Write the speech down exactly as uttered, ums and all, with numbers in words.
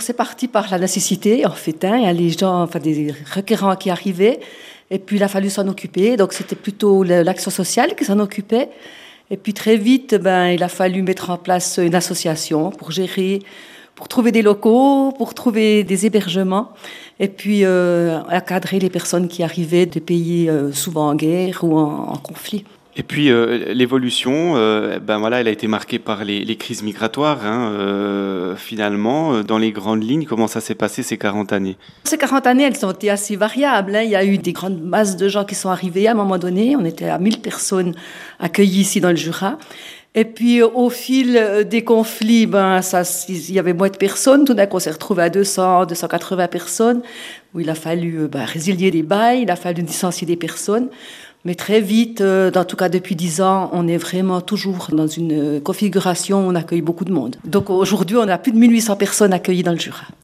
c'est parti par la nécessité, en fait. Hein. Il y a les gens, enfin des requérants qui arrivaient, et puis il a fallu s'en occuper. Donc c'était plutôt l'action sociale qui s'en occupait. Et puis très vite, ben, il a fallu mettre en place une association pour gérer, pour trouver des locaux, pour trouver des hébergements, et puis euh, encadrer les personnes qui arrivaient de pays euh, souvent en guerre ou en, en conflit. Et puis euh, l'évolution, euh, ben voilà, elle a été marquée par les, les crises migratoires. Hein, euh, finalement, dans les grandes lignes, comment ça s'est passé ces quarante années? Ces quarante années, elles ont été assez variables. Hein. Il y a eu des grandes masses de gens qui sont arrivés à un moment donné. On était à mille personnes accueillies ici dans le Jura. Et puis au fil des conflits, ben, ça, il y avait moins de personnes. Tout d'un coup, on s'est retrouvé à deux cents, deux cent quatre-vingts personnes, où il a fallu ben, résilier des bails, il a fallu licencier des personnes. Mais très vite, en tout cas depuis dix ans, on est vraiment toujours dans une configuration où on accueille beaucoup de monde. Donc aujourd'hui, on a plus de mille huit cents personnes accueillies dans le Jura.